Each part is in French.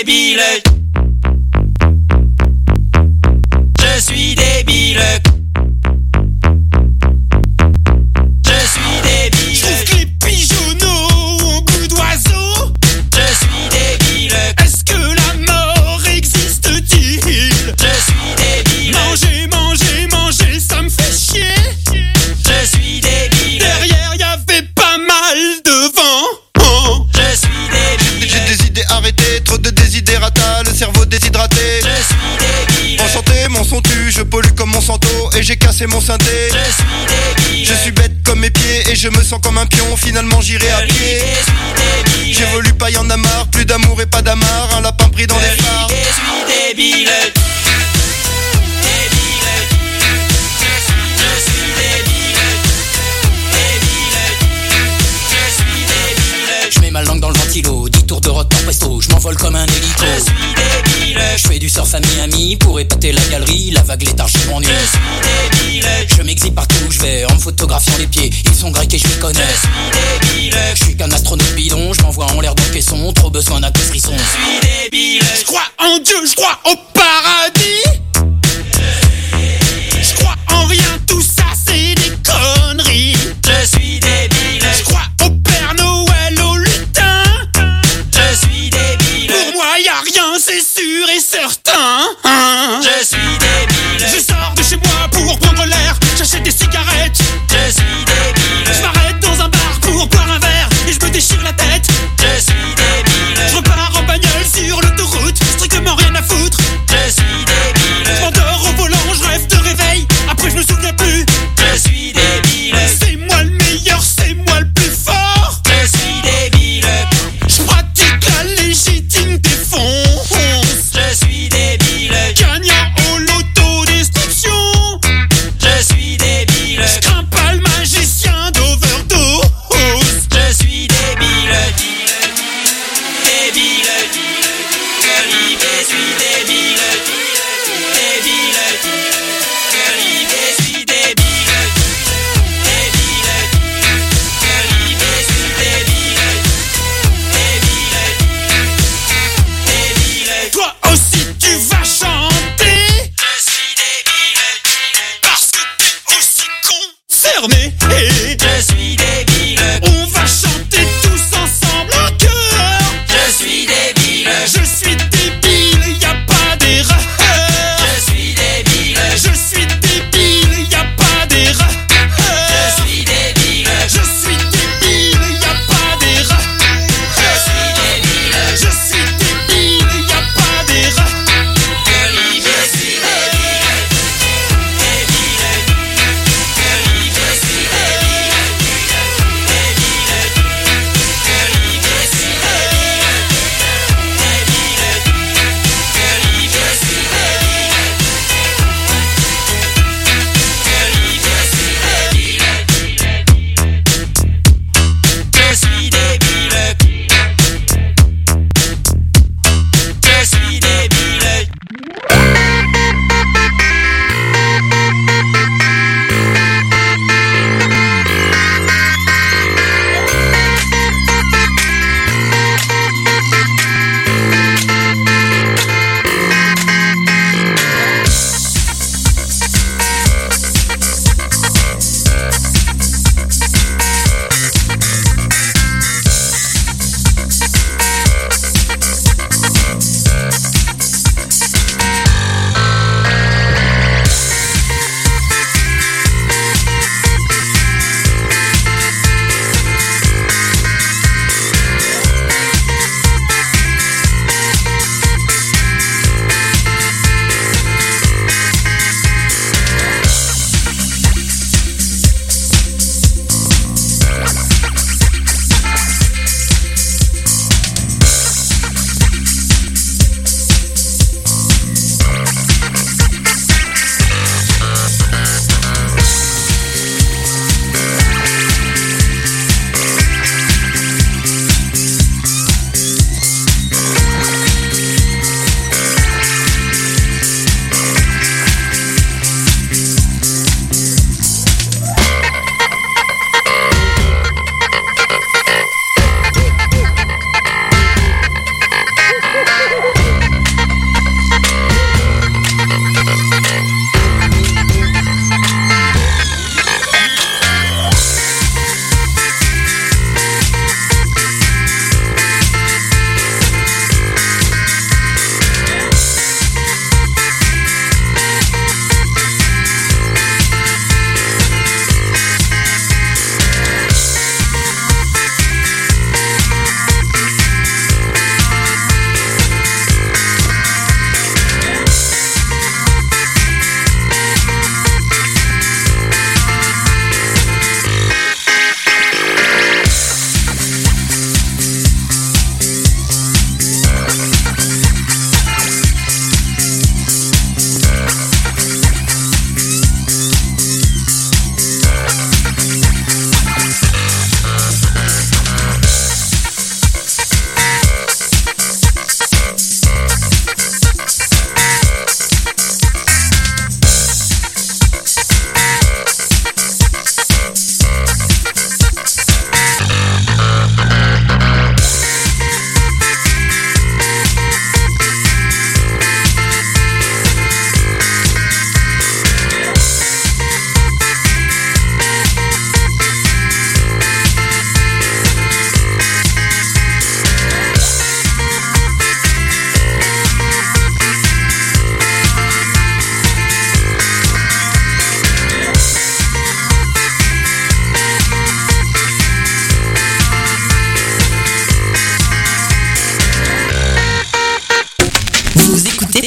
débile. Je suis débile. Je suis débile. Je trouve que les pigeonneaux ont goût d'oiseau. Je suis débile. Est-ce que la mort existe-t-il? Je suis débile. Manger, manger, manger, ça me fait chier. Je suis débile. Derrière y'avait pas mal de vent. Oh. Je suis débile. J'ai des idées arrêtées, trop de désidérata, le cerveau déshydraté. Je suis débile. Enchanté, mon son tue, je pollue comme mon santo et j'ai cassé mon synthé. Je suis débile. Je suis bête comme mes pieds et je me sens comme un pion, finalement j'irai à pied. Je suis débile. J'évolue pas, y'en a marre, plus d'amour et pas d'amarre, un lapin pris dans les phares. Je suis débile. Je mets ma langue dans le ventilo, 10 tours de rock par presto, je m'envole comme un hélico. Je suis débile. Je fais du surf à Miami pour épater la galerie, la vague léthargie m'ennuie. Je suis débile. Je m'exhibe partout où je vais en me photographiant les pieds, ils sont grecs et je m'y connais. Je suis débile. Je suis qu'un astronaute bidon, je m'envoie en l'air de caisson, trop besoin d'un peu de frisson. Je suis débile. Je crois en Dieu, je crois au paradis. Je crois en rien, tout ça c'est des conneries. Je suis débile. Je crois au Père Noël, au lutin. Je suis débile. Pour moi y a rien, c'est sûr et certain. Je suis débile. Je sors de chez moi pour prendre l'air, j'achète des cigarettes. Je suis débile. Je m'arrête dans un bar pour boire un verre et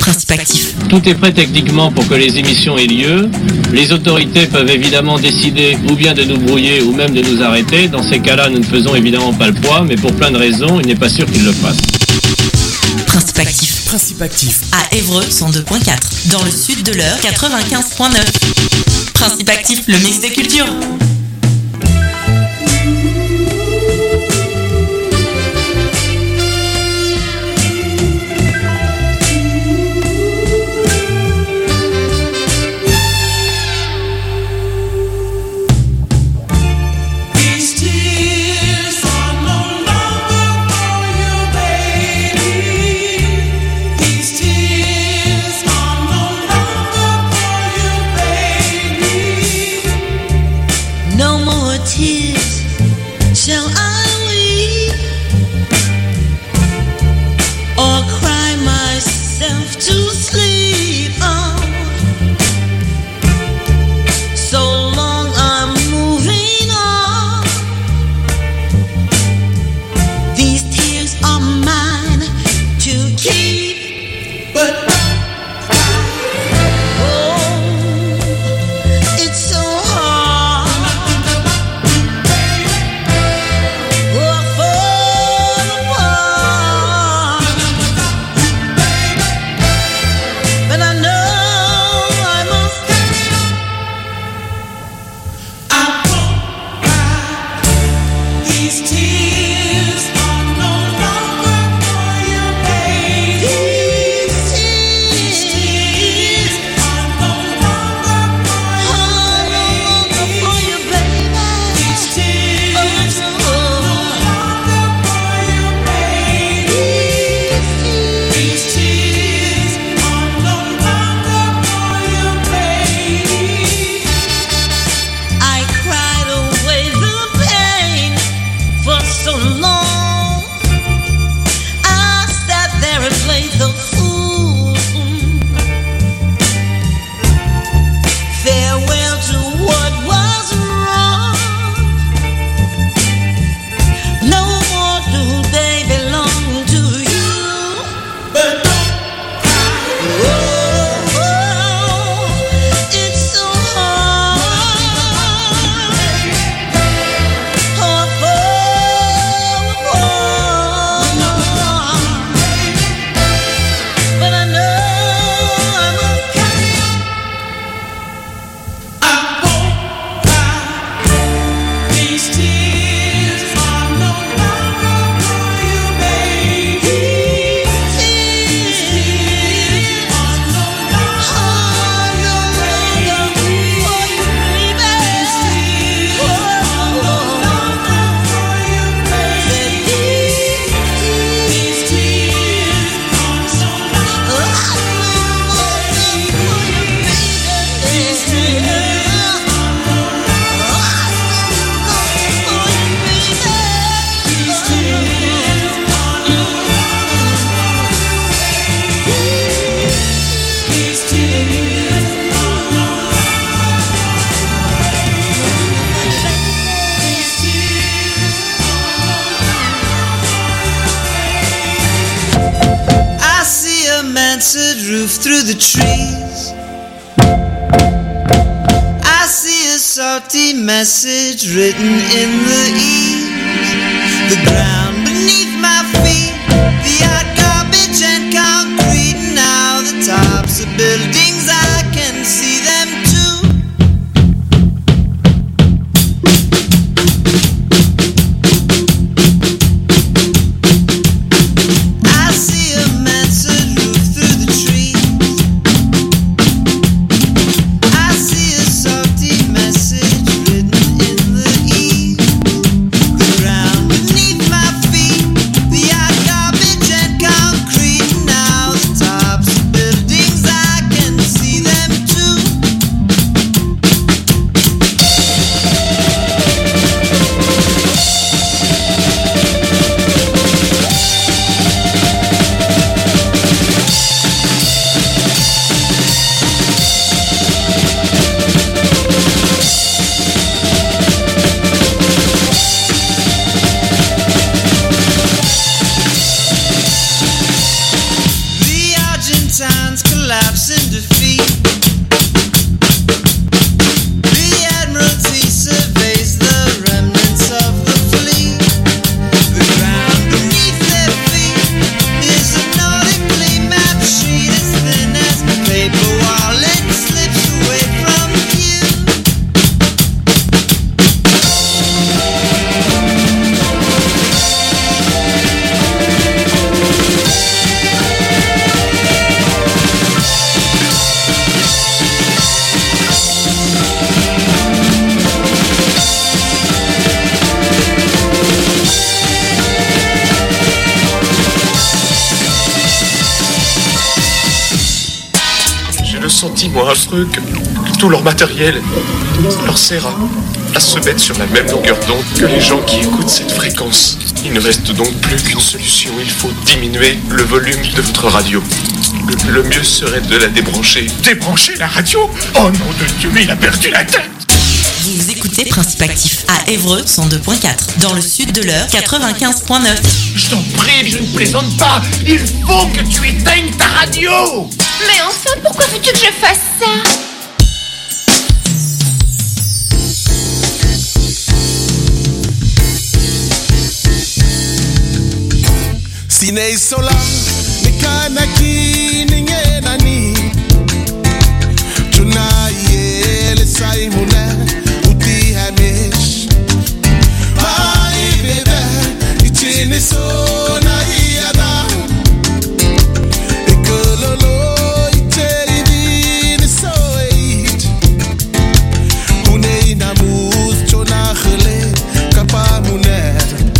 Principe actif. Tout est prêt techniquement pour que les émissions aient lieu. Les autorités peuvent évidemment décider ou bien de nous brouiller ou même de nous arrêter. Dans ces cas-là, nous ne faisons évidemment pas le poids, mais pour plein de raisons, il n'est pas sûr qu'ils le fassent. Principe actif. Principe actif. À Évreux 102.4. Dans le sud de l'Eure 95.9. Principe actif, le mix des cultures. Through the trees, I see a salty message written in the eaves. The ground beneath my feet, the hot garbage and concrete. Now the tops of buildings, I can see them too. I see a mansard roof through the trees. Message written in the east. The ground beneath my dis-moi un truc, que tout leur matériel leur sert à se mettre sur la même longueur d'onde que les gens qui écoutent cette fréquence. Il ne reste donc plus qu'une solution, il faut diminuer le volume de votre radio. Le mieux serait de la débrancher. Débrancher la radio? Oh nom de Dieu, mais il a perdu la tête! Vous écoutez Principe Actif à Évreux 102.4, dans le sud de l'heure 95.9. Je t'en prie, je ne plaisante pas. Il faut que tu éteignes ta radio. Mais enfin, pourquoi veux-tu que je fasse ça? Sinei sola, nikanaki ningenani. Tunaye le saimuna uti hamish. Mai bebe, itini so na iada. Ekololo ite ibini so eit. Une inamuz chona khale kapa muner.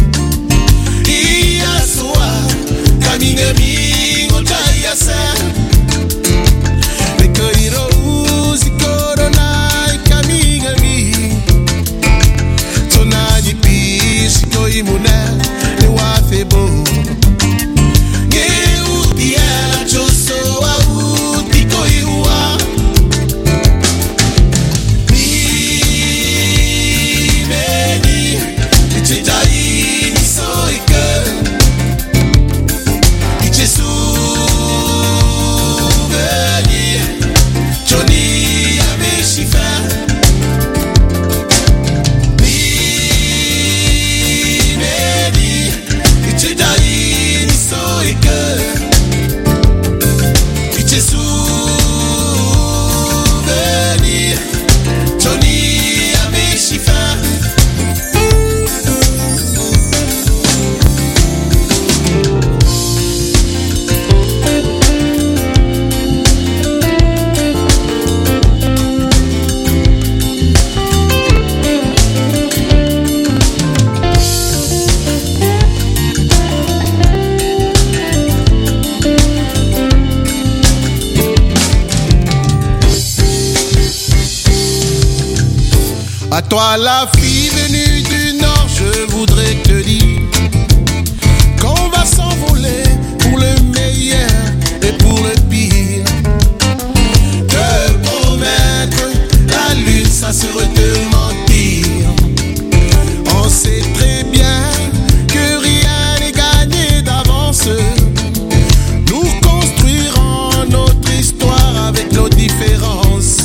Iya soa kaminga mingo tayasa. À toi la fille venue du nord, je voudrais te dire qu'on va s'envoler pour le meilleur et pour le pire. Te promettre la lune, ça serait te mentir. On sait très bien que rien n'est gagné d'avance. Nous construirons notre histoire avec nos différences.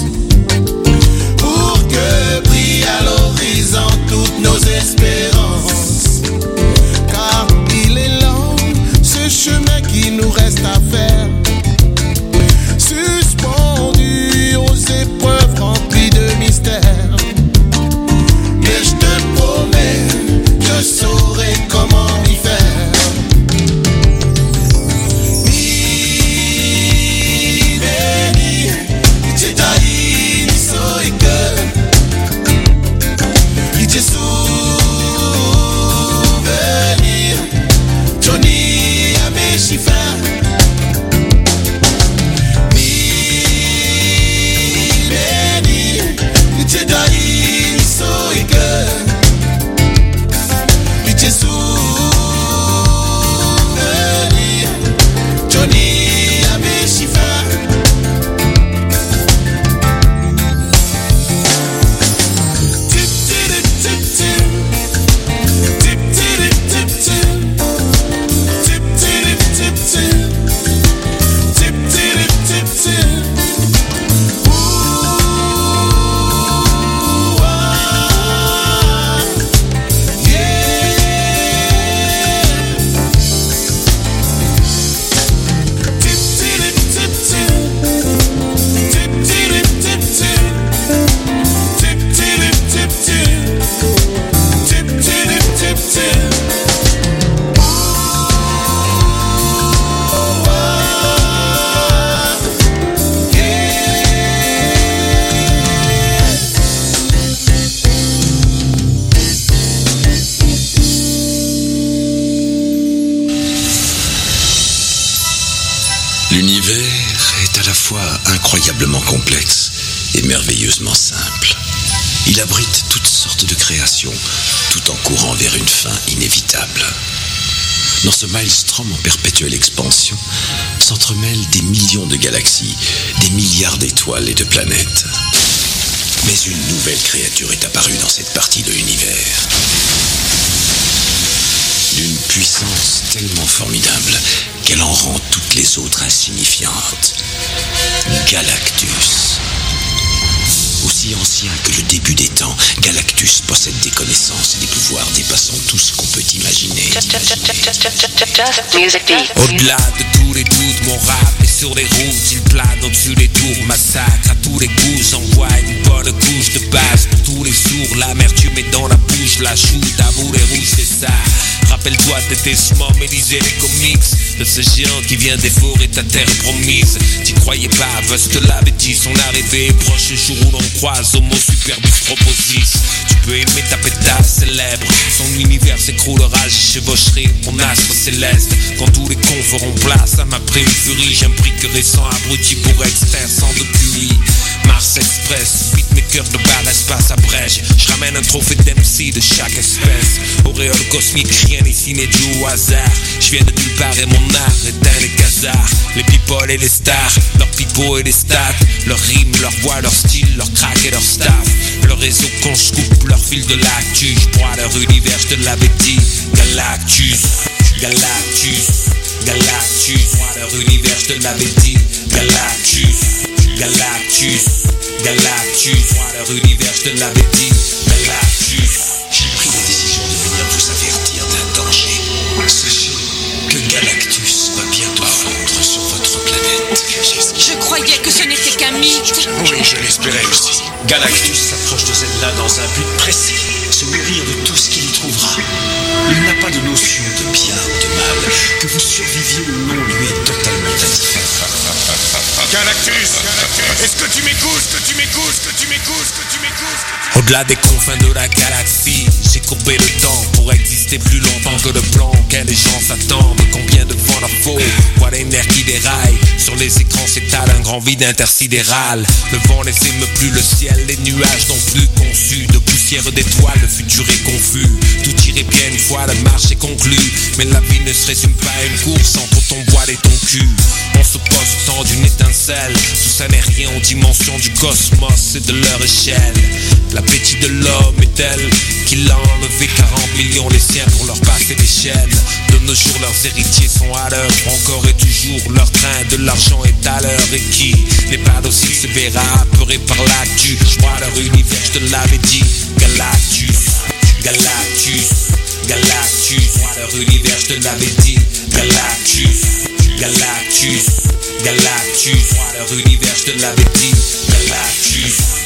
À l'horizon toutes nos espérances. Car il est long ce chemin qui nous reste à faire. Suspendu aux épreuves remplies de mystères. Mais je te promets, je saurai comment y faire. L'univers est à la fois incroyablement complexe et merveilleusement simple. Il abrite toutes sortes de créations, tout en courant vers une fin inévitable. Dans ce maelstrom en perpétuelle expansion, s'entremêlent des millions de galaxies, des milliards d'étoiles et de planètes. Mais une nouvelle créature est apparue dans cette partie de l'univers. D'une puissance tellement formidable qu'elle en rend toutes les autres insignifiantes. Galactus. Aussi ancien que le début des temps, Galactus possède des connaissances et des pouvoirs dépassant tout ce qu'on peut imaginer. Au-delà de tous les doutes, mon rap est sur les routes. Il plane au-dessus des tours, massacre à tous les coups. J'envoie une bonne couche de base pour tous les sourds. L'amertume est dans la bouche, la shoot à boulet rouge, c'est ça. Rappelle-toi de tes smom et lisez les comics de ce géant qui vient dévorer ta terre promise. T'y croyais pas, Vos te l'avait dit. Son arrivée est proche, le jour où l'on croise Homo Superbus Proposis. Tu peux aimer ta pétasse célèbre, son univers s'écroulera. Je chevaucherai mon astre céleste quand tous les cons feront place à ma préfurie. J'imbriquerai sans abruti pour extraire sans de QI. Mars Express, beatmaker de bar espace à Brèche. Je ramène un trophée d'MC de chaque espèce. Auréole cosmique, rien ici n'est dû au hasard. Je viens de nulle part et mon art éteint les casards. Les people et les stars, leurs pipeaux et les stats, leurs rimes, leur voix, leur style, leur crack et leur staff. Leur réseau qu'on se coupe, leur fil de l'actu. Je broie leur univers, je te l'avais dit. Galactus, Galactus, Galactus. Je broie leur univers, je te l'avais dit. Galactus, Galactus, Galactus. Je broie leur univers, je te l'avais dit. Galactus. J'ai pris la décision de venir vous avertir d'un danger. Sachez que Galactus va bientôt fondre sur votre planète. Je croyais que ce n'était qu'un mythe. Oui, je l'espérais aussi. Galactus s'approche de Zelda dans un but précis, se nourrir de tout ce qu'il y trouvera. Il n'a pas de notion de bien ou de mal. Que vous surviviez ou non lui est totalement indifférent. Galactus, est-ce que tu m'écoutes, est-ce que tu m'écoutes, est-ce que tu m'écoutes, est-ce que tu m'écoutes? Au-delà des confins de la galaxie, j'ai courbé le temps pour exister plus longtemps que le plan auquel les gens s'attendent. Combien de vent leur faut? Vois les nerfs qui déraillent. Sur les écrans s'étale un grand vide intersidéral. Le vent les émeut plus, le ciel, les nuages non plus conçus. De poussière d'étoiles, le futur est confus. Tout irait bien une fois la marche est conclue. Mais la vie ne se résume pas à une course entre ton voile et ton cul. On se pose au temps d'une étincelle. Tout ça n'est rien aux dimensions du cosmos et de leur échelle. L'appétit de l'homme est tel qu'il a enlevé 40 millions les siens pour leur passer l'échelle. De nos jours leurs héritiers sont à l'heure. Encore et toujours leur train de l'argent est à l'heure. Et qui n'est pas docile se verra apeuré par l'actu. Je vois leur univers, je te l'avais dit. Galactus, Galactus, Galactus. Je vois leur univers, je te l'avais dit. Galactus, Galactus, Galactus. Je vois leur univers, je te l'avais dit. Galactus.